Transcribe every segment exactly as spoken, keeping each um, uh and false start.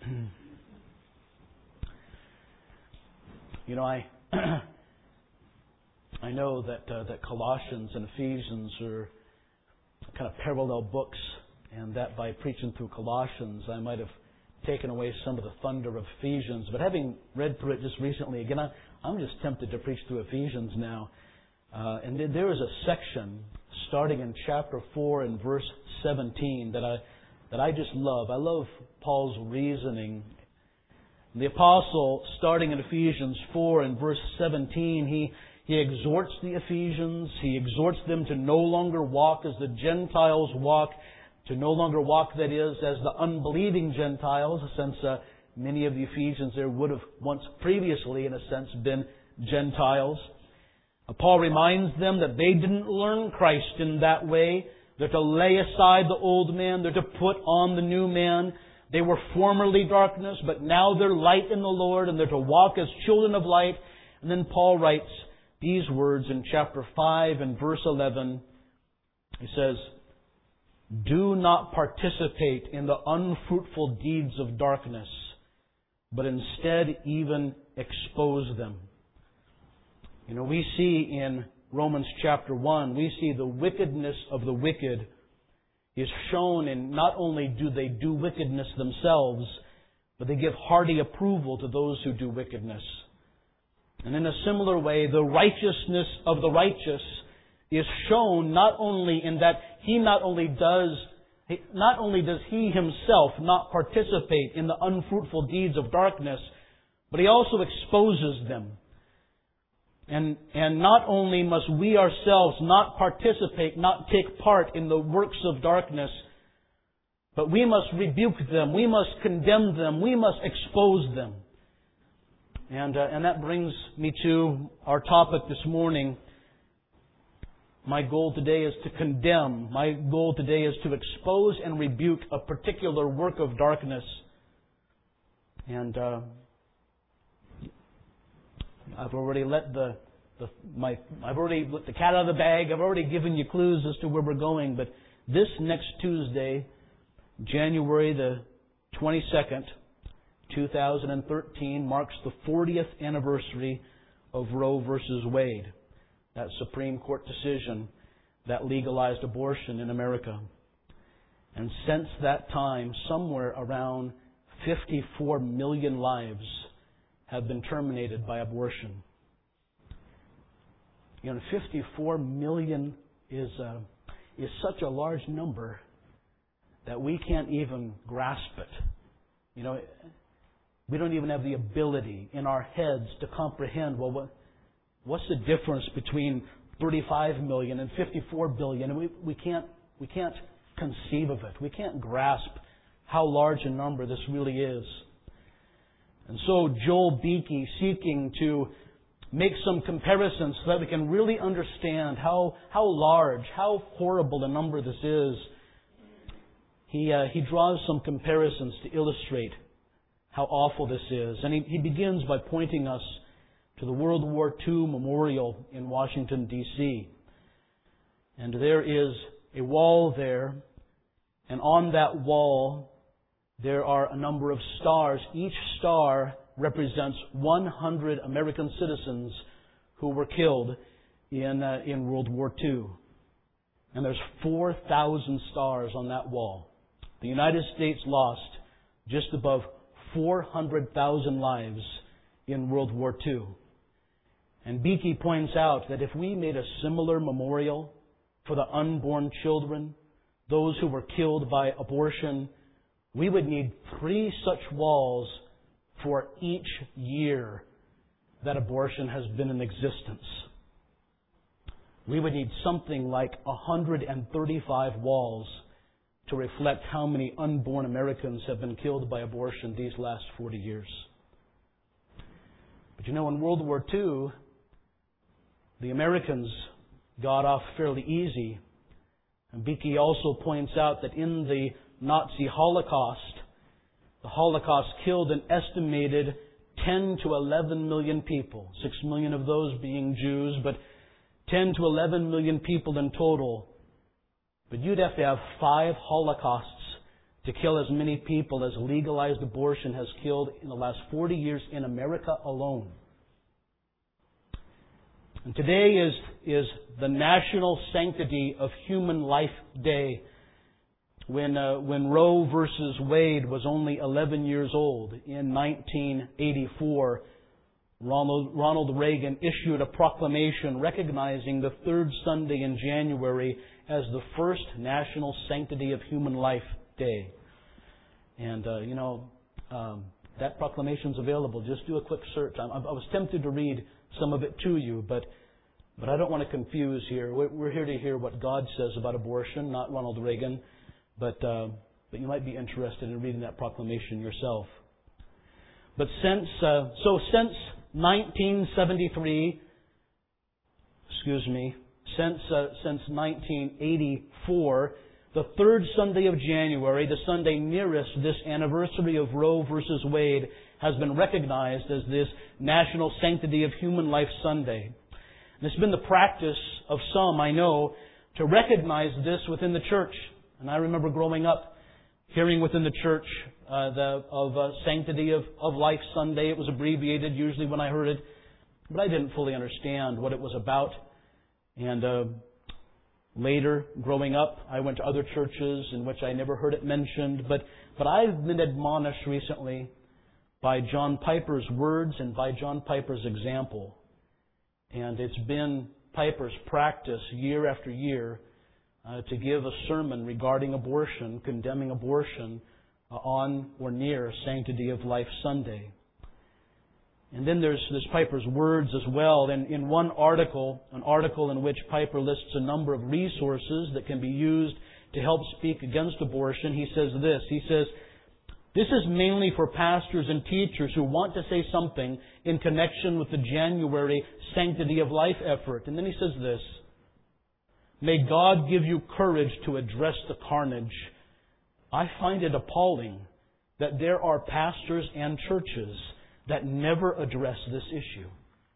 You know, I I know that uh, that Colossians and Ephesians are kind of parallel books, and that by preaching through Colossians, I might have taken away some of the thunder of Ephesians. But having read through it just recently, again, I, I'm just tempted to preach through Ephesians now. Uh, and there is a section starting in chapter four and verse seventeen that I that I just love. I love Paul's reasoning. The apostle, starting in Ephesians four and verse seventeen, he he exhorts the Ephesians. He exhorts them to no longer walk as the Gentiles walk, to no longer walk, that is, as the unbelieving Gentiles, since uh, many of the Ephesians there would have once previously, in a sense, been Gentiles. Paul reminds them that they didn't learn Christ in that way. They're to lay aside the old man. They're to put on the new man. They were formerly darkness, but now they're light in the Lord, and they're to walk as children of light. And then Paul writes these words in chapter five and verse eleven. He says, "Do not participate in the unfruitful deeds of darkness, but instead even expose them." You know, we see in Romans chapter one, we see the wickedness of the wicked is shown in not only do they do wickedness themselves, but they give hearty approval to those who do wickedness. And in a similar way, the righteousness of the righteous is shown not only in that he not only does, not only does he himself not participate in the unfruitful deeds of darkness, but he also exposes them. And, and not only must we ourselves not participate, not take part in the works of darkness, but we must rebuke them, we must condemn them, we must expose them. And, uh, and that brings me to our topic this morning. My goal today is to condemn. My goal today is to expose and rebuke a particular work of darkness. And uh, I've already let the, the my I've already let the cat out of the bag. I've already given you clues as to where we're going. But this next Tuesday, January the twenty-second, two thousand thirteen, marks the fortieth anniversary of Roe versus Wade, that Supreme Court decision that legalized abortion in America. And since that time, somewhere around fifty-four million lives have been terminated by abortion. You know, fifty-four million is uh, is such a large number that we can't even grasp it. You know, we don't even have the ability in our heads to comprehend, well, what, what's the difference between thirty-five million and fifty-four billion? And we, we can't we can't conceive of it. We can't grasp how large a number this really is. And so Joel Beeke, seeking to make some comparisons so that we can really understand how how large, how horrible a number this is, he uh, he draws some comparisons to illustrate how awful this is. And he, he begins by pointing us to the World War Two Memorial in Washington, D C And there is a wall there, and on that wall there are a number of stars. Each star represents one hundred American citizens who were killed in uh, in World War Two. And there's four thousand stars on that wall. The United States lost just above four hundred thousand lives in World War Two. And Beeke points out that if we made a similar memorial for the unborn children, those who were killed by abortion, we would need three such walls for each year that abortion has been in existence. We would need something like one hundred thirty-five walls to reflect how many unborn Americans have been killed by abortion these last forty years. But you know, in World War Two, the Americans got off fairly easy. And Beeke also points out that in the Nazi Holocaust, the Holocaust killed an estimated ten to eleven million people, six million of those being Jews, but ten to eleven million people in total. But you'd have to have five Holocausts to kill as many people as legalized abortion has killed in the last forty years in America alone. And today is, is the National Sanctity of Human Life Day. When, uh, when Roe versus Wade was only eleven years old in nineteen eighty-four, Ronald, Ronald Reagan issued a proclamation recognizing the third Sunday in January as the first National Sanctity of Human Life Day. And, uh, you know, um, that proclamation's available. Just do a quick search. I, I was tempted to read some of it to you, but but I don't want to confuse here. We're, we're here to hear what God says about abortion, not Ronald Reagan. But uh, but you might be interested in reading that proclamation yourself. But since uh, so since nineteen seventy-three, excuse me, since uh, since nineteen eighty-four, the third Sunday of January, the Sunday nearest this anniversary of Roe versus Wade, has been recognized as this National Sanctity of Human Life Sunday. And it's been the practice of some, I know, to recognize this within the church. And I remember growing up, hearing within the church uh, the, of uh, Sanctity of, of Life Sunday. It was abbreviated usually when I heard it, but I didn't fully understand what it was about. And uh, later, growing up, I went to other churches in which I never heard it mentioned. But but I've been admonished recently by John Piper's words and by John Piper's example. And it's been Piper's practice year after year Uh, to give a sermon regarding abortion, condemning abortion uh, on or near Sanctity of Life Sunday. And then there's, there's Piper's words as well. And in one article, an article in which Piper lists a number of resources that can be used to help speak against abortion, he says this. He says, "This is mainly for pastors and teachers who want to say something in connection with the January Sanctity of Life effort." And then he says this, "May God give you courage to address the carnage. I find it appalling that there are pastors and churches that never address this issue."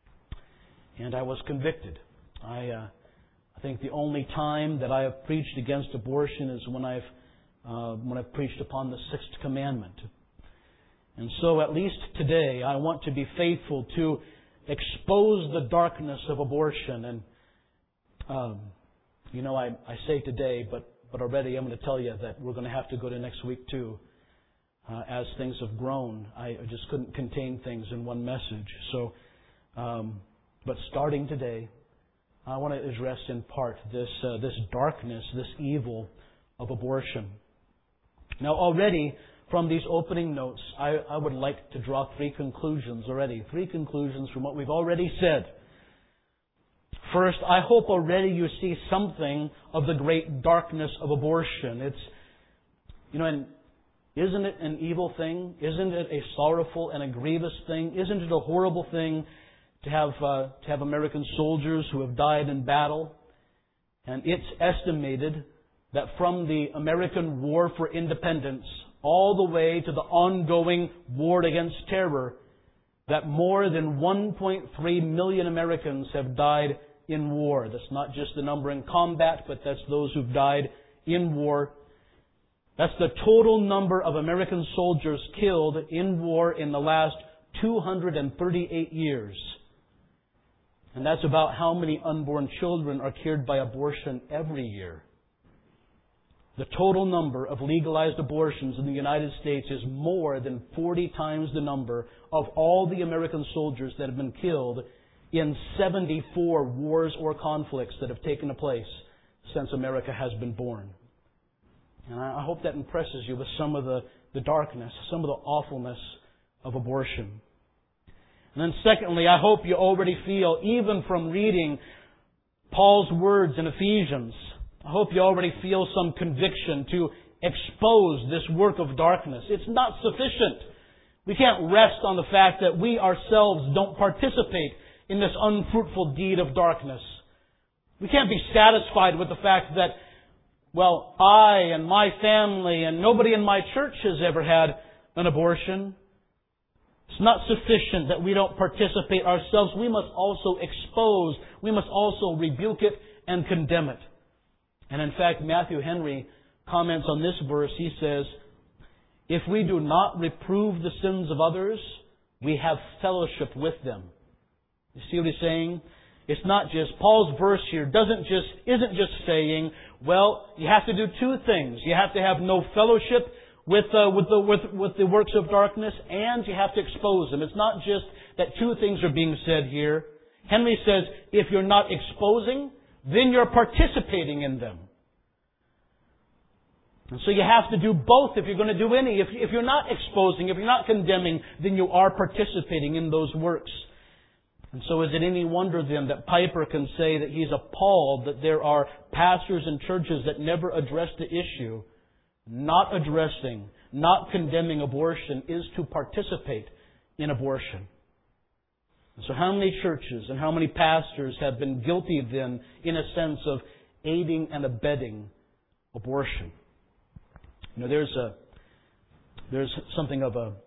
And I was convicted. I, uh, I think the only time that I have preached against abortion is when I've uh, when I've preached upon the sixth commandment. And so, at least today, I want to be faithful to expose the darkness of abortion. And um, You know, I, I say today, but, but already I'm going to tell you that we're going to have to go to next week too. Uh, as things have grown, I just couldn't contain things in one message. So, um, but starting today, I want to address in part this uh, this darkness, this evil of abortion. Now, already from these opening notes, I, I would like to draw three conclusions already. Three conclusions from what we've already said. First, I hope already you see something of the great darkness of abortion. It's, you know, and isn't it an evil thing? Isn't it a sorrowful and a grievous thing? Isn't it a horrible thing to have uh, to have American soldiers who have died in battle? And it's estimated that from the American War for Independence all the way to the ongoing war against terror, that more than one point three million Americans have died in war. That's not just the number in combat, but that's those who've died in war. That's the total number of American soldiers killed in war in the last two hundred thirty-eight years. And that's about how many unborn children are killed by abortion every year. The total number of legalized abortions in the United States is more than forty times the number of all the American soldiers that have been killed in seventy-four wars or conflicts that have taken place since America has been born. And I hope that impresses you with some of the, the darkness, some of the awfulness of abortion. And then secondly, I hope you already feel, even from reading Paul's words in Ephesians, I hope you already feel some conviction to expose this work of darkness. It's not sufficient. We can't rest on the fact that we ourselves don't participate in this unfruitful deed of darkness. We can't be satisfied with the fact that, well, I and my family and nobody in my church has ever had an abortion. It's not sufficient that we don't participate ourselves. We must also expose, we must also rebuke it and condemn it. And in fact, Matthew Henry comments on this verse. He says, if we do not reprove the sins of others, we have fellowship with them. You see what he's saying? It's not just, Paul's verse here doesn't just, isn't just saying, well, you have to do two things. You have to have no fellowship with, uh, with the, with, with the works of darkness, and you have to expose them. It's not just that two things are being said here. Henry says, if you're not exposing, then you're participating in them. And so you have to do both if you're going to do any. If, if you're not exposing, if you're not condemning, then you are participating in those works. And so is it any wonder then that Piper can say that he's appalled that there are pastors and churches that never address the issue? Not addressing, not condemning abortion is to participate in abortion. And so how many churches and how many pastors have been guilty then, in a sense, of aiding and abetting abortion? You know, there's a there's something of a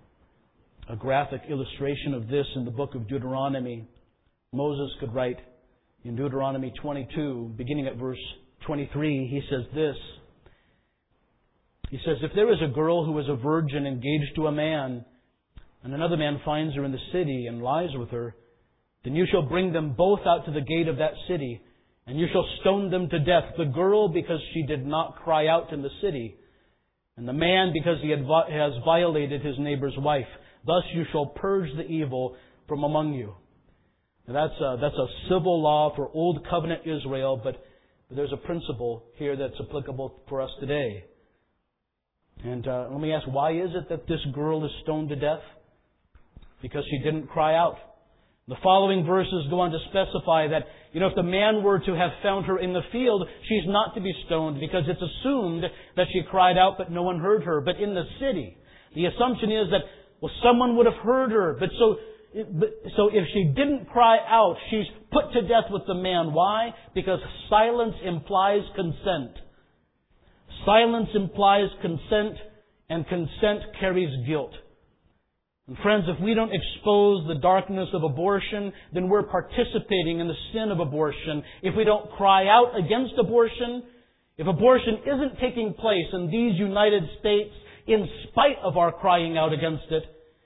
a graphic illustration of this in the book of Deuteronomy. Moses could write in Deuteronomy twenty-two, beginning at verse twenty-three, he says this. He says, if there is a girl who is a virgin engaged to a man, and another man finds her in the city and lies with her, then you shall bring them both out to the gate of that city, and you shall stone them to death, the girl because she did not cry out in the city, and the man because he had vi- has violated his neighbor's wife. Thus you shall purge the evil from among you. Now that's a, that's a civil law for Old Covenant Israel, but there's a principle here that's applicable for us today. And uh, let me ask, why is it that this girl is stoned to death? Because she didn't cry out. The following verses go on to specify that, you know, if the man were to have found her in the field, she's not to be stoned because it's assumed that she cried out but no one heard her. But in the city, the assumption is that, well, someone would have heard her. But so, but, so if she didn't cry out, she's put to death with the man. Why? Because silence implies consent. Silence implies consent, and consent carries guilt. And friends, if we don't expose the darkness of abortion, then we're participating in the sin of abortion. If we don't cry out against abortion, if abortion isn't taking place in these United States in spite of our crying out against it,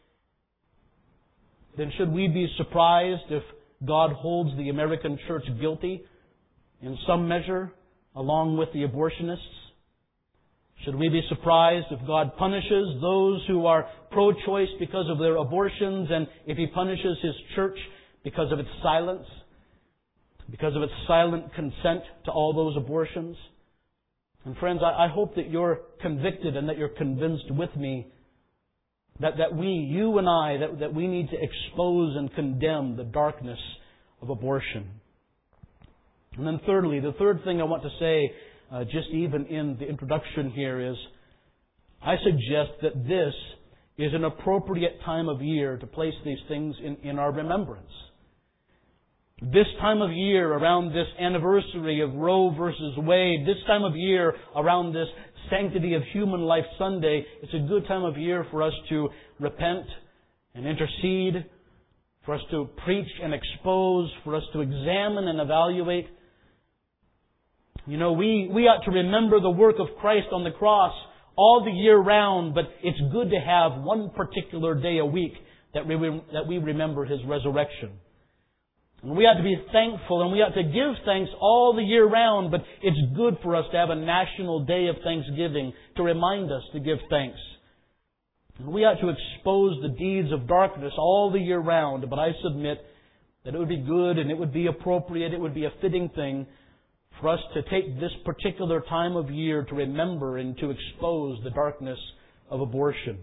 then should we be surprised if God holds the American church guilty in some measure along with the abortionists? Should we be surprised if God punishes those who are pro-choice because of their abortions, and if He punishes His church because of its silence, because of its silent consent to all those abortions? And friends, I, I hope that you're convicted and that you're convinced with me that, that we, you and I, that, that we need to expose and condemn the darkness of abortion. And then thirdly, the third thing I want to say, Uh, just even in the introduction here, is I suggest that this is an appropriate time of year to place these things in, in our remembrance. This time of year, around this anniversary of Roe versus Wade, this time of year, around this Sanctity of Human Life Sunday, it's a good time of year for us to repent and intercede, for us to preach and expose, for us to examine and evaluate. You know, we, we ought to remember the work of Christ on the cross all the year round, but it's good to have one particular day a week that we, that we remember His resurrection. And we ought to be thankful, and we ought to give thanks all the year round, but it's good for us to have a national day of thanksgiving to remind us to give thanks. And we ought to expose the deeds of darkness all the year round, but I submit that it would be good and it would be appropriate, it would be a fitting thing for us to take this particular time of year to remember and to expose the darkness of abortion.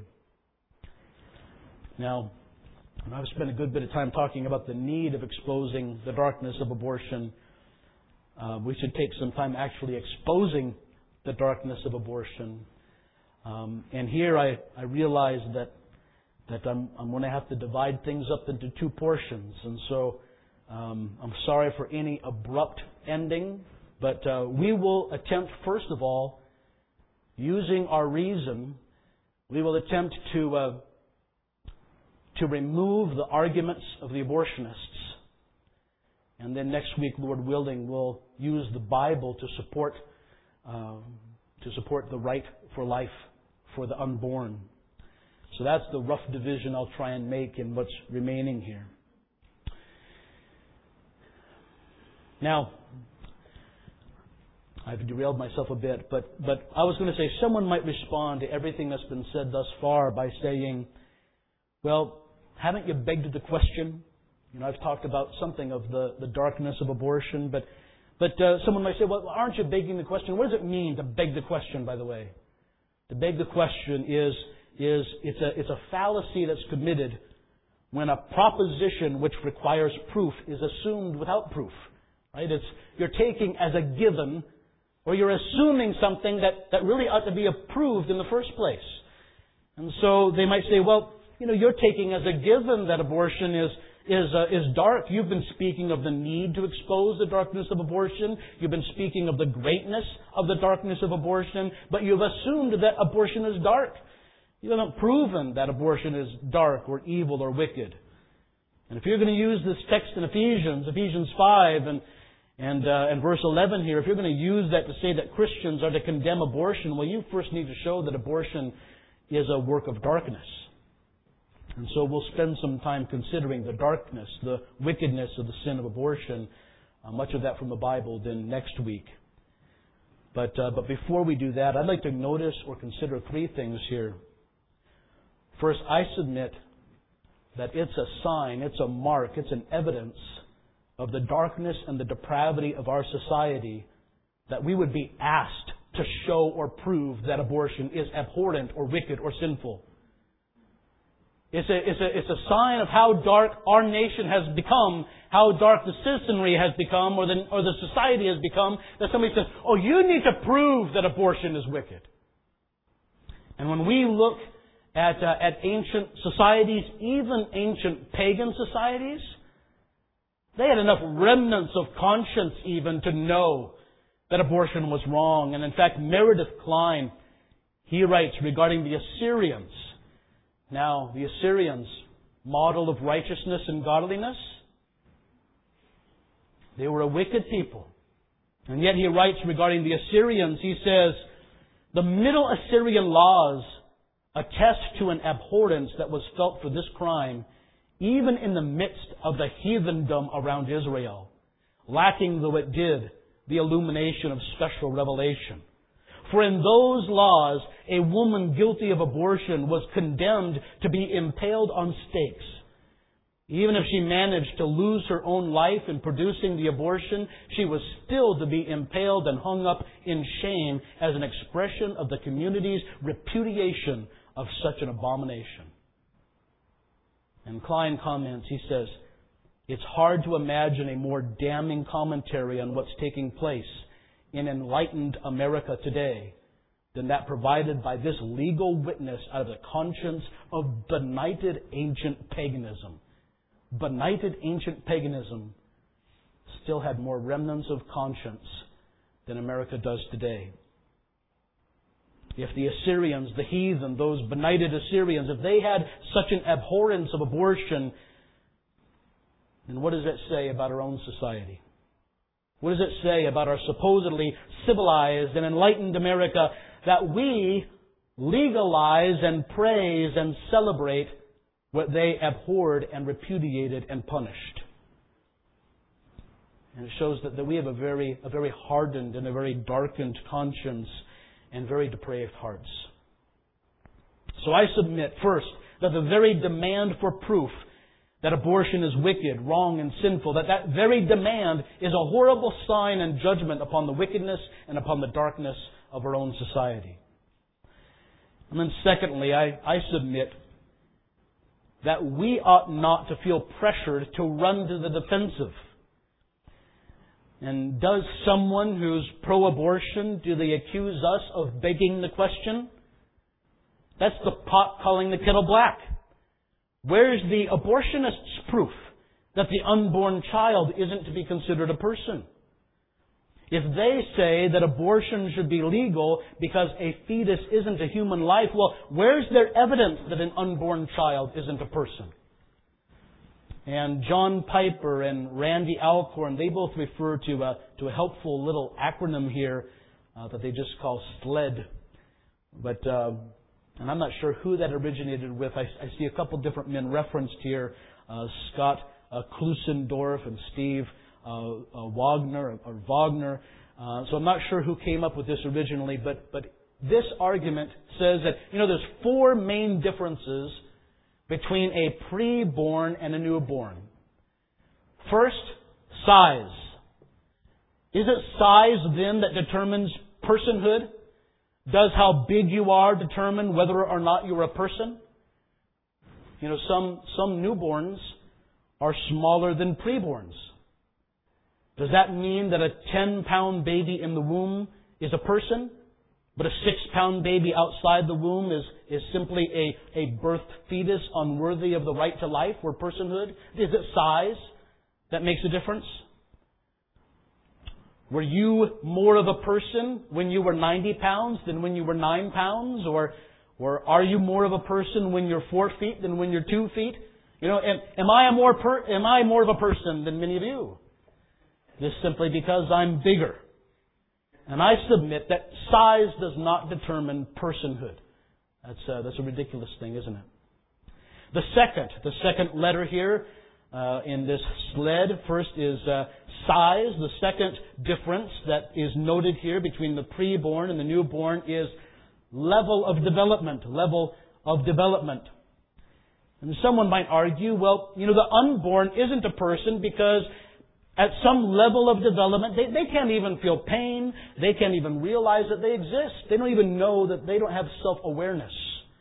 Now, I've spent a good bit of time talking about the need of exposing the darkness of abortion. Uh, we should take some time actually exposing the darkness of abortion. Um, and here I, I realize that that I'm, I'm going to have to divide things up into two portions. And so um, I'm sorry for any abrupt ending. But uh, we will attempt, first of all, using our reason, we will attempt to uh, to remove the arguments of the abortionists. And then next week, Lord willing, we'll use the Bible to support uh, to support the right for life for the unborn. So that's the rough division I'll try and make in what's remaining here. Now, I've derailed myself a bit, but, but I was going to say someone might respond to everything that's been said thus far by saying, well, haven't you begged the question? You know, I've talked about something of the, the darkness of abortion, but but uh, someone might say, well, aren't you begging the question? What does it mean to beg the question, by the way? To beg the question is, is it's a, it's a fallacy that's committed when a proposition which requires proof is assumed without proof. Right? It's, you're taking as a given, or you're assuming something that, that really ought to be approved in the first place. And so they might say, well, you know, you're taking as a given that abortion is is uh, is dark. You've been speaking of the need to expose the darkness of abortion. You've been speaking of the greatness of the darkness of abortion, but you've assumed that abortion is dark. You haven't proven that abortion is dark or evil or wicked. And if you're going to use this text in Ephesians, Ephesians five and and uh, and verse eleven here, if you're going to use that to say that Christians are to condemn abortion, well, you first need to show that abortion is a work of darkness. And so we'll spend some time considering the darkness, the wickedness of the sin of abortion, uh, much of that from the Bible, then next week. But uh, but before we do that, I'd like to notice or consider three things here. First, I submit that it's a sign, it's a mark, it's an evidence of the darkness and the depravity of our society that we would be asked to show or prove that abortion is abhorrent or wicked or sinful. It's a, it's a, it's a sign of how dark our nation has become, how dark the citizenry has become, or the, or the society has become, that somebody says, oh, you need to prove that abortion is wicked. And when we look at, uh, at ancient societies, even ancient pagan societies, they had enough remnants of conscience even to know that abortion was wrong. And in fact, Meredith Kline, he writes regarding the Assyrians. Now, the Assyrians, model of righteousness and godliness, they were a wicked people. And yet he writes regarding the Assyrians, he says, the Middle Assyrian laws attest to an abhorrence that was felt for this crime, even in the midst of the heathendom around Israel, lacking though it did the illumination of special revelation. For in those laws, a woman guilty of abortion was condemned to be impaled on stakes. Even if she managed to lose her own life in producing the abortion, she was still to be impaled and hung up in shame as an expression of the community's repudiation of such an abomination. And Kline comments, he says, it's hard to imagine a more damning commentary on what's taking place in enlightened America today than that provided by this legal witness out of the conscience of benighted ancient paganism. Benighted ancient paganism still had more remnants of conscience than America does today. If the Assyrians, the heathen, those benighted Assyrians, if they had such an abhorrence of abortion, then what does that say about our own society? What does it say about our supposedly civilized and enlightened America that we legalize and praise and celebrate what they abhorred and repudiated and punished? And it shows that, that we have a very, a very hardened and a very darkened conscience and very depraved hearts. So I submit, first, that the very demand for proof that abortion is wicked, wrong, and sinful, that that very demand is a horrible sign and judgment upon the wickedness and upon the darkness of our own society. And then secondly, I, I submit that we ought not to feel pressured to run to the defensive. And does someone who's pro-abortion, do they accuse us of begging the question? That's the pot calling the kettle black. Where's the abortionist's proof that the unborn child isn't to be considered a person? If they say that abortion should be legal because a fetus isn't a human life, well, where's their evidence that an unborn child isn't a person? And John Piper and Randy Alcorn, they both refer to a, to a helpful little acronym here uh, that they just call SLED. But uh, And I'm not sure who that originated with. I, I see a couple different men referenced here, uh, Scott uh, Klusendorf and Steve uh, uh, Wagner or, or Wagner. Uh, so I'm not sure who came up with this originally, but but this argument says that, you know, there's four main differences between a pre-born and a newborn. First, size. Is it size then that determines personhood? Does how big you are determine whether or not you're a person? You know, some, some newborns are smaller than preborns. Does that mean that a ten-pound baby in the womb is a person, but a six-pound baby outside the womb is, is simply a, a birthed fetus unworthy of the right to life or personhood? Is it size that makes a difference? Were you more of a person when you were ninety pounds than when you were nine pounds? Or, or are you more of a person when you're four feet than when you're two feet? You know, am, am I a more per, am I more of a person than many of you? Just simply because I'm bigger. And I submit that size does not determine personhood. That's a, that's a ridiculous thing, isn't it? The second, the second letter here uh, in this sled, first is uh, size. The second difference that is noted here between the preborn and the newborn is level of development. Level of development. And someone might argue, well, you know, the unborn isn't a person because at some level of development, they, they can't even feel pain. They can't even realize that they exist. They don't even know that they don't have self-awareness.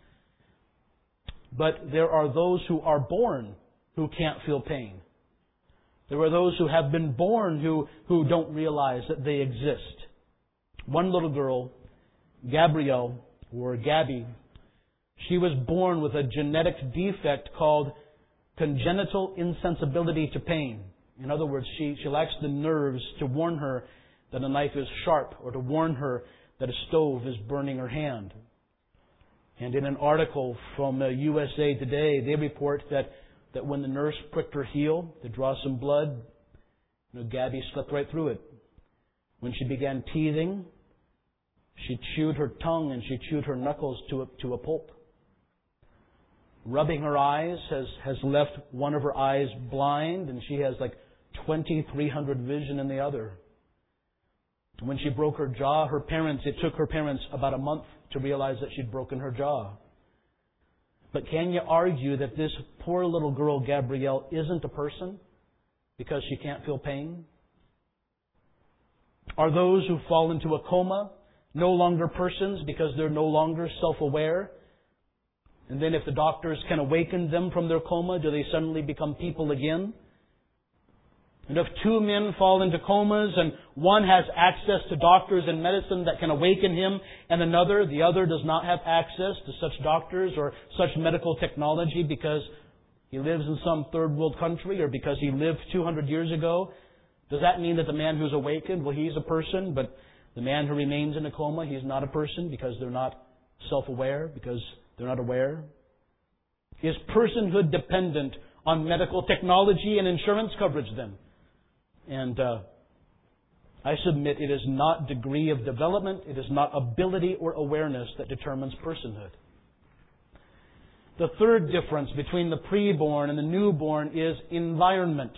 But there are those who are born who can't feel pain. There are those who have been born who, who don't realize that they exist. One little girl, Gabrielle, or Gabby, she was born with a genetic defect called congenital insensibility to pain. In other words, she, she lacks the nerves to warn her that a knife is sharp or to warn her that a stove is burning her hand. And in an article from uh, U S A Today, they report that, that when the nurse pricked her heel to draw some blood, you know, Gabby slipped right through it. When she began teething, she chewed her tongue and she chewed her knuckles to a, to a pulp. Rubbing her eyes has, has left one of her eyes blind, and she has like twenty-three hundred vision in the other. When she broke her jaw, her parents, it took her parents about a month to realize that she'd broken her jaw. But can you argue that this poor little girl, Gabrielle, isn't a person because she can't feel pain? Are those who fall into a coma no longer persons because they're no longer self-aware? And then if the doctors can awaken them from their coma, do they suddenly become people again? And if two men fall into comas and one has access to doctors and medicine that can awaken him and another, the other does not have access to such doctors or such medical technology because he lives in some third world country or because he lived two hundred years ago, does that mean that the man who's awakened, well, he's a person, but the man who remains in a coma, he's not a person because they're not self-aware, because they're not aware? Is personhood dependent on medical technology and insurance coverage then? And uh, I submit it is not degree of development, it is not ability or awareness that determines personhood. The third difference between the preborn and the newborn is environment.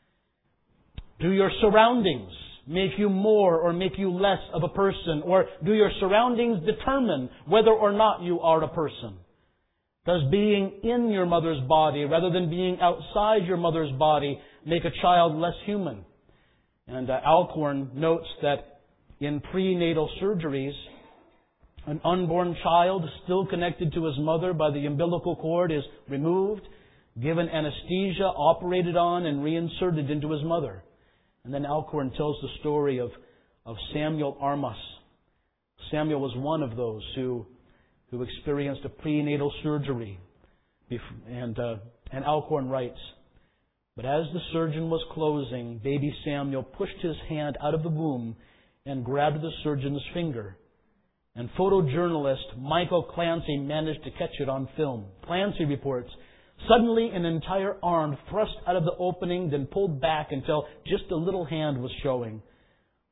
Do your surroundings make you more or make you less of a person? Or do your surroundings determine whether or not you are a person? Does being in your mother's body rather than being outside your mother's body make a child less human? And uh, Alcorn notes that in prenatal surgeries, an unborn child still connected to his mother by the umbilical cord is removed, given anesthesia, operated on, and reinserted into his mother. And then Alcorn tells the story of, of Samuel Armas. Samuel was one of those who, who experienced a prenatal surgery. And, uh, and Alcorn writes, "But as the surgeon was closing, baby Samuel pushed his hand out of the womb and grabbed the surgeon's finger. And photojournalist Michael Clancy managed to catch it on film. Clancy reports, suddenly an entire arm thrust out of the opening, then pulled back until just a little hand was showing.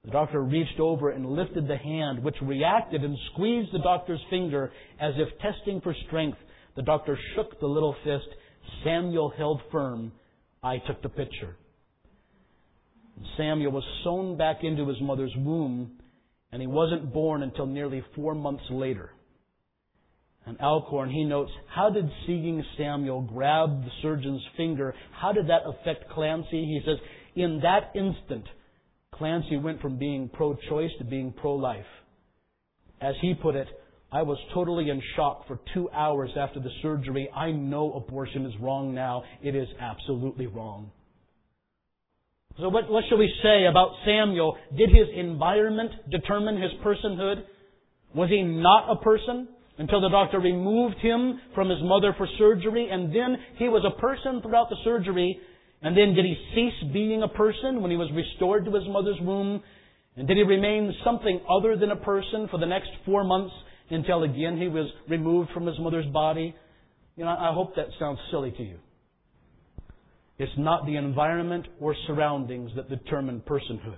The doctor reached over and lifted the hand, which reacted and squeezed the doctor's finger as if testing for strength. The doctor shook the little fist. Samuel held firm. I took the picture. Samuel was sewn back into his mother's womb, and he wasn't born until nearly four months later. And Alcorn, he notes, how did seeing Samuel grab the surgeon's finger, how did that affect Clancy? He says, in that instant, Clancy went from being pro-choice to being pro-life. As he put it, I was totally in shock for two hours after the surgery. I know abortion is wrong now. It is absolutely wrong. So what, what shall we say about Samuel? Did his environment determine his personhood? Was he not a person until the doctor removed him from his mother for surgery, and then he was a person throughout the surgery? And then did he cease being a person when he was restored to his mother's womb? And did he remain something other than a person for the next four months until again he was removed from his mother's body? You know, I hope that sounds silly to you. It's not the environment or surroundings that determine personhood.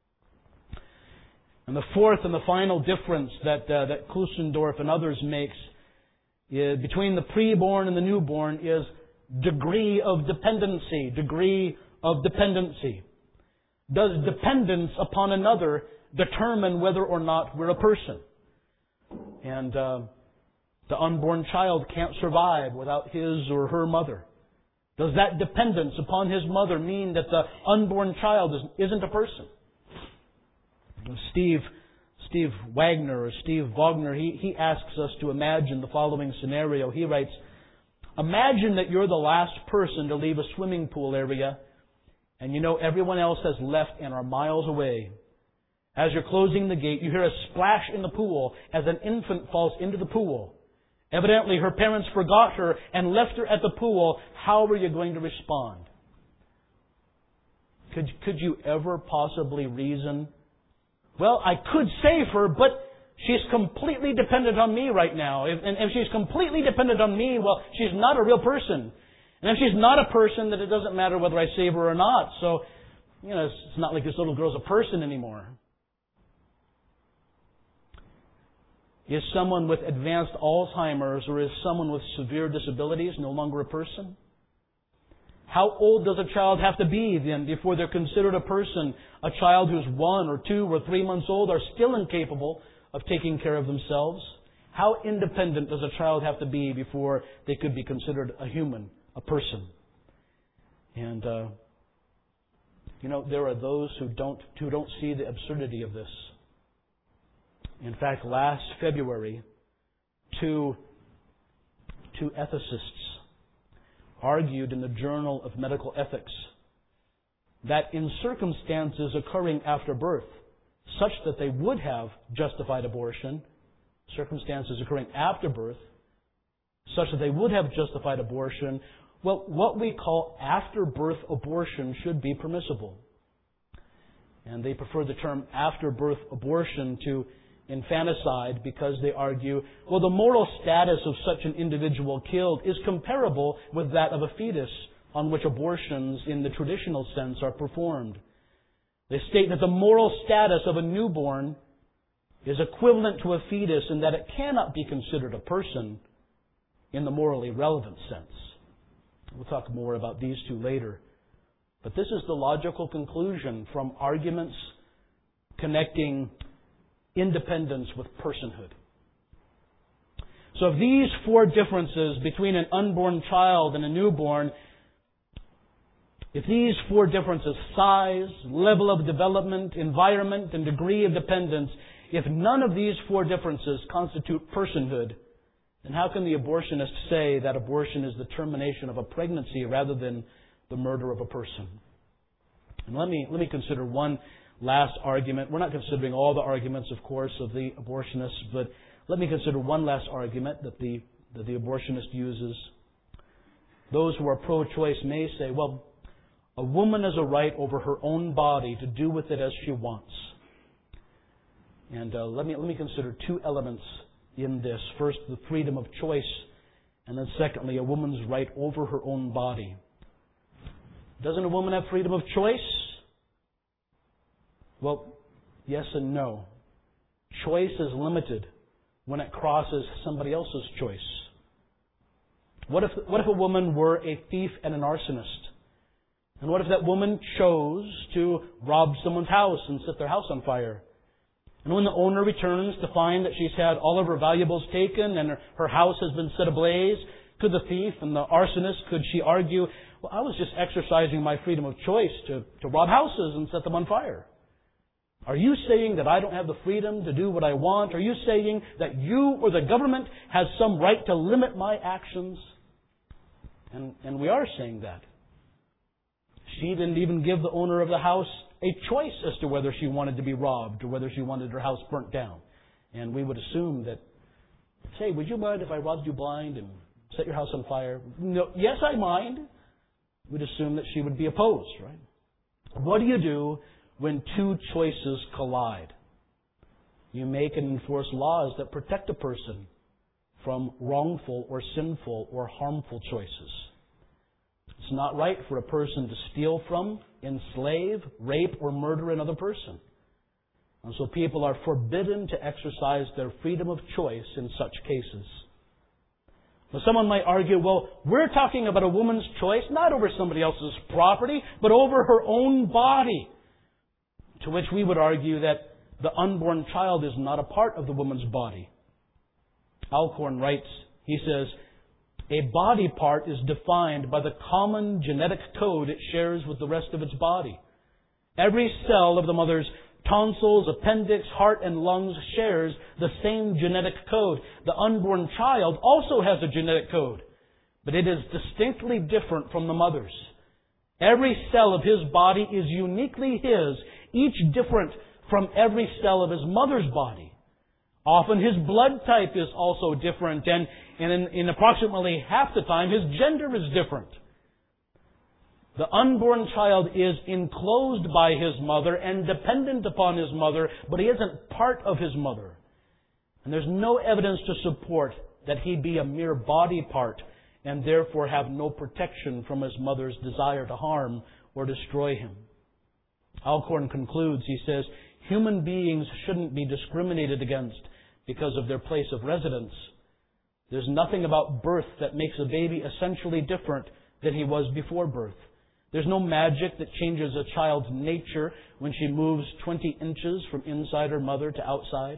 And the fourth and the final difference that uh, that Klusendorf and others makes is, between the preborn and the newborn is degree of dependency. Degree of dependency. Does dependence upon another determine whether or not we're a person? And uh, the unborn child can't survive without his or her mother. Does that dependence upon his mother mean that the unborn child is, isn't a person? Steve Steve Wagner or Steve Wagner, he, he asks us to imagine the following scenario. He writes, imagine that you're the last person to leave a swimming pool area, and you know everyone else has left and are miles away. As you're closing the gate, you hear a splash in the pool as an infant falls into the pool. Evidently, her parents forgot her and left her at the pool. How are you going to respond? Could, could you ever possibly reason, well, I could save her, but she's completely dependent on me right now. If, and if she's completely dependent on me, well, she's not a real person. And if she's not a person, then it doesn't matter whether I save her or not. So, you know, it's, it's not like this little girl's a person anymore. Is someone with advanced Alzheimer's or is someone with severe disabilities no longer a person? How old does a child have to be then before they're considered a person? A child who's one or two or three months old are still incapable of taking care of themselves. How independent does a child have to be before they could be considered a human, a person? And, uh, you know, there are those who don't, who don't see the absurdity of this. In fact, last February, two, two ethicists argued in the Journal of Medical Ethics that in circumstances occurring after birth, such that they would have justified abortion, circumstances occurring after birth, such that they would have justified abortion, well, what we call after-birth abortion should be permissible. And they prefer the term after-birth abortion to infanticide because they argue, well, the moral status of such an individual killed is comparable with that of a fetus on which abortions in the traditional sense are performed. They state that the moral status of a newborn is equivalent to a fetus in that it cannot be considered a person in the morally relevant sense. We'll talk more about these two later. But this is the logical conclusion from arguments connecting independence with personhood. So if these four differences between an unborn child and a newborn, if these four differences, size, level of development, environment, and degree of dependence, if none of these four differences constitute personhood, then how can the abortionist say that abortion is the termination of a pregnancy rather than the murder of a person? And let me, let me consider one last argument. We're not considering all the arguments, of course, of the abortionists, but let me consider one last argument that the, that the abortionist uses. Those who are pro-choice may say, well, a woman has a right over her own body to do with it as she wants. And uh, let me let me consider two elements in this. First, the freedom of choice, and then secondly, a woman's right over her own body. Doesn't a woman have freedom of choice? Well, yes and no. Choice is limited when it crosses somebody else's choice. What if, what if a woman were a thief and an arsonist? And what if that woman chose to rob someone's house and set their house on fire? And when the owner returns to find that she's had all of her valuables taken and her, her house has been set ablaze, could the thief and the arsonist, could she argue, well, I was just exercising my freedom of choice to, to rob houses and set them on fire? Are you saying that I don't have the freedom to do what I want? Are you saying that you or the government has some right to limit my actions? And, and we are saying that. She didn't even give the owner of the house a choice as to whether she wanted to be robbed or whether she wanted her house burnt down. And we would assume that, say, would you mind if I robbed you blind and set your house on fire? No, yes, I mind. We'd assume that she would be opposed, right? What do you do when two choices collide? You make and enforce laws that protect a person from wrongful or sinful or harmful choices. It's not right for a person to steal from, enslave, rape, or murder another person. And so people are forbidden to exercise their freedom of choice in such cases. Now someone might argue, well, we're talking about a woman's choice not over somebody else's property, but over her own body. To which we would argue that the unborn child is not a part of the woman's body. Alcorn writes, he says, a body part is defined by the common genetic code it shares with the rest of its body. Every cell of the mother's tonsils, appendix, heart, and lungs shares the same genetic code. The unborn child also has a genetic code, but it is distinctly different from the mother's. Every cell of his body is uniquely his, each different from every cell of his mother's body. Often his blood type is also different, and, and in, in approximately half the time his gender is different. The unborn child is enclosed by his mother and dependent upon his mother, but he isn't part of his mother. And there's no evidence to support that he be a mere body part and therefore have no protection from his mother's desire to harm or destroy him. Alcorn concludes, he says, human beings shouldn't be discriminated against because of their place of residence. There's nothing about birth that makes a baby essentially different than he was before birth. There's no magic that changes a child's nature when she moves twenty inches from inside her mother to outside.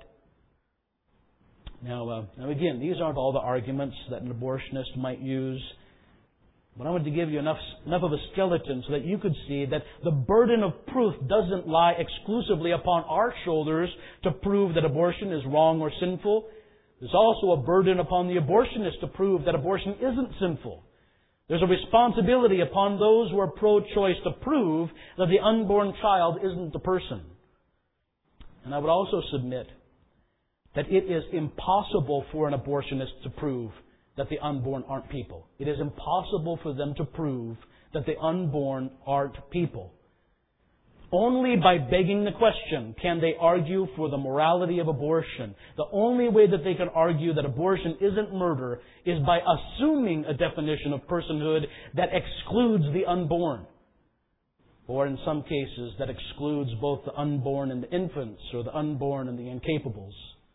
Now, uh, now again, these aren't all the arguments that an abortionist might use. But I wanted to give you enough, enough of a skeleton so that you could see that the burden of proof doesn't lie exclusively upon our shoulders to prove that abortion is wrong or sinful. There's also a burden upon the abortionist to prove that abortion isn't sinful. There's a responsibility upon those who are pro-choice to prove that the unborn child isn't a person. And I would also submit that it is impossible for an abortionist to prove that the unborn aren't people. It is impossible for them to prove that the unborn aren't people. Only by begging the question can they argue for the morality of abortion. The only way that they can argue that abortion isn't murder is by assuming a definition of personhood that excludes the unborn. Or in some cases, that excludes both the unborn and the infants, or the unborn and the incapables.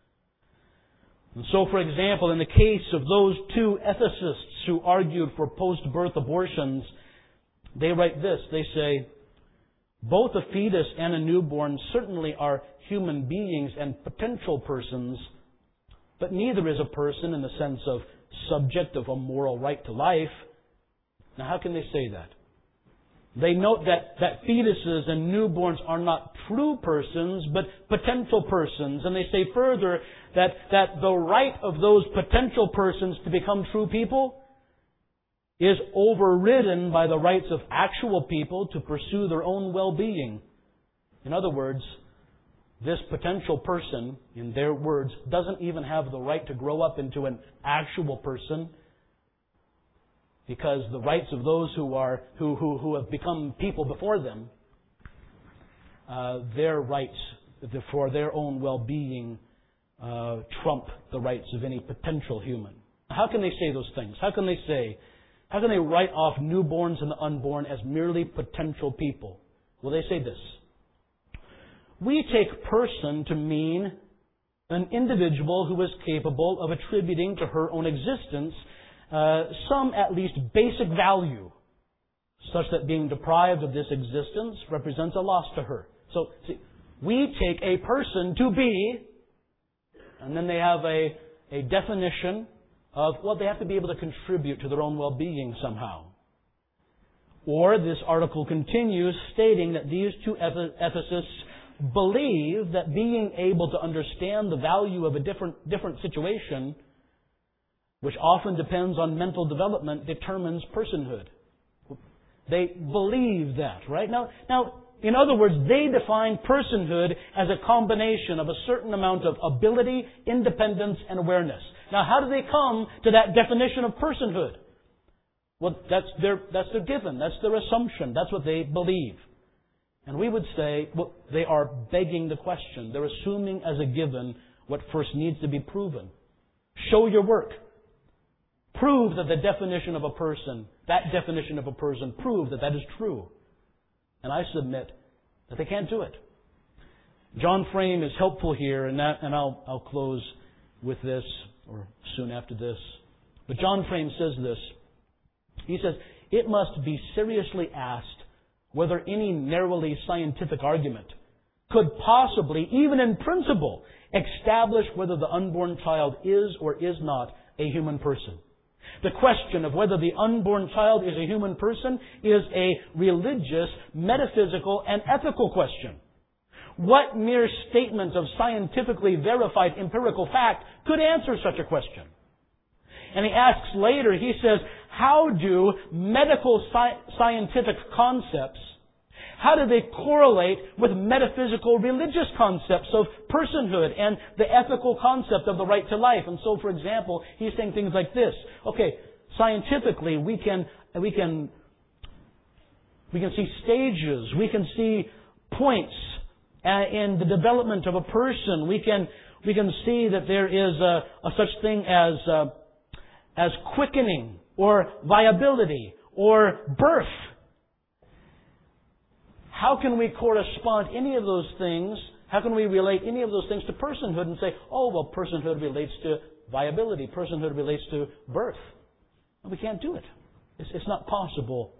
And so, for example, in the case of those two ethicists who argued for post-birth abortions, they write this. They say, both a fetus and a newborn certainly are human beings and potential persons, but neither is a person in the sense of subject of a moral right to life. Now, how can they say that? They note that, that fetuses and newborns are not true persons, but potential persons. And they say further that, that the right of those potential persons to become true people is overridden by the rights of actual people to pursue their own well-being. In other words, this potential person, in their words, doesn't even have the right to grow up into an actual person, because the rights of those who are who who, who have become people before them, uh, their rights for their own well-being uh, trump the rights of any potential human. How can they say those things? How can they say, how can they write off newborns and the unborn as merely potential people? Well, they say this. we take person to mean an individual who is capable of attributing to her own existence uh, some at least basic value, such that being deprived of this existence represents a loss to her. So, see, we take a person to be, and then they have a, a definition of, well, they have to be able to contribute to their own well-being somehow. Or this article continues stating that these two ethicists believe that being able to understand the value of a different, different situation, which often depends on mental development, determines personhood. They believe that, right? Now, now, in other words, they define personhood as a combination of a certain amount of ability, independence, and awareness. Now, how do they come to that definition of personhood? Well, that's their, that's their given. That's their assumption. That's what they believe. And we would say, well, they are begging the question. They're assuming as a given what first needs to be proven. Show your work. Prove that the definition of a person, that definition of a person, prove that that is true. And I submit that they can't do it. John Frame is helpful here, and that, and I'll, I'll close with this, or soon after this. But John Frame says this. He says, it must be seriously asked whether any narrowly scientific argument could possibly, even in principle, establish whether the unborn child is or is not a human person. The question of whether the unborn child is a human person is a religious, metaphysical, and ethical question. What mere statement of scientifically verified empirical fact could answer such a question? And he asks later, he says, how do medical sci- scientific concepts, how do they correlate with metaphysical religious concepts of personhood and the ethical concept of the right to life? And so, for example, he's saying things like this. Okay, scientifically, we can, we can, we can see stages, we can see points uh, in the development of a person. We can, we can see that there is a, a such thing as, uh, as quickening, or viability, or birth. How can we correspond any of those things, how can we relate any of those things to personhood and say, oh, well, personhood relates to viability, personhood relates to birth? Well, we can't do it. It's, it's not possible.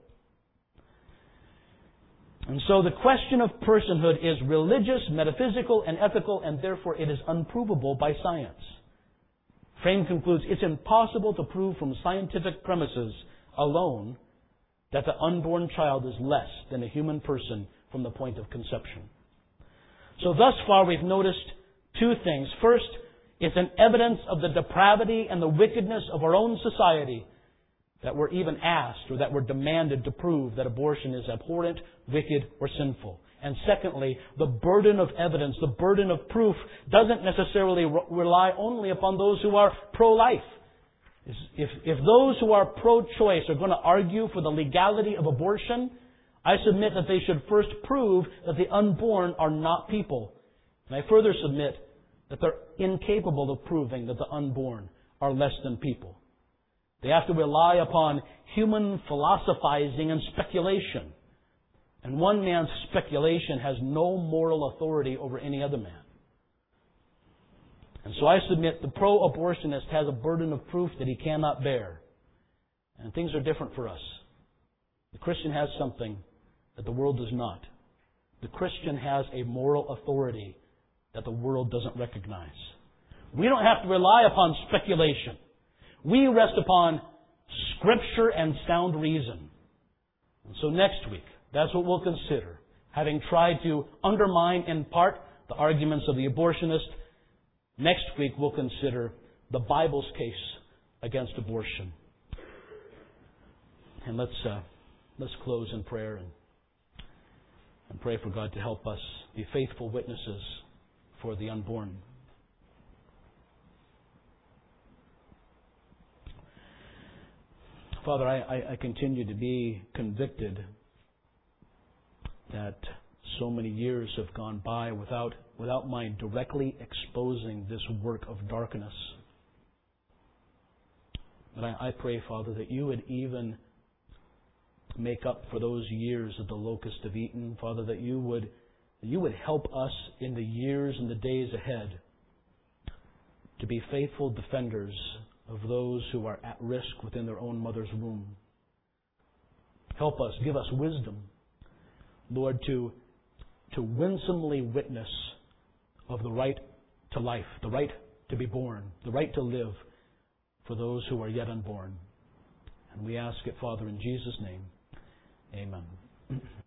And so the question of personhood is religious, metaphysical, and ethical, and therefore it is unprovable by science. Frame concludes, it's impossible to prove from scientific premises alone that the unborn child is less than a human person from the point of conception. So thus far we've noticed two things. First, it's an evidence of the depravity and the wickedness of our own society that we're even asked or that we're demanded to prove that abortion is abhorrent, wicked, or sinful. And secondly, the burden of evidence, the burden of proof doesn't necessarily re- rely only upon those who are pro-life. If, if those who are pro-choice are going to argue for the legality of abortion, I submit that they should first prove that the unborn are not people. And I further submit that they're incapable of proving that the unborn are less than people. They have to rely upon human philosophizing and speculation. And one man's speculation has no moral authority over any other man. And so I submit the pro-abortionist has a burden of proof that he cannot bear. And things are different for us. The Christian has something that the world does not. The Christian has a moral authority that the world doesn't recognize. We don't have to rely upon speculation. We rest upon Scripture and sound reason. And so next week, that's what we'll consider. Having tried to undermine in part the arguments of the abortionist, next week we'll consider the Bible's case against abortion. And let's uh, let's close in prayer and, and pray for God to help us be faithful witnesses for the unborn. Father, I, I, I continue to be convicted that so many years have gone by without without my directly exposing this work of darkness. But I, I pray, Father, that you would even make up for those years that the locusts have eaten. Father, that you would that you would help us in the years and the days ahead to be faithful defenders of those who are at risk within their own mother's womb. Help us, give us wisdom, Lord, to, to winsomely witness of the right to life, the right to be born, the right to live for those who are yet unborn. And we ask it, Father, in Jesus' name. Amen.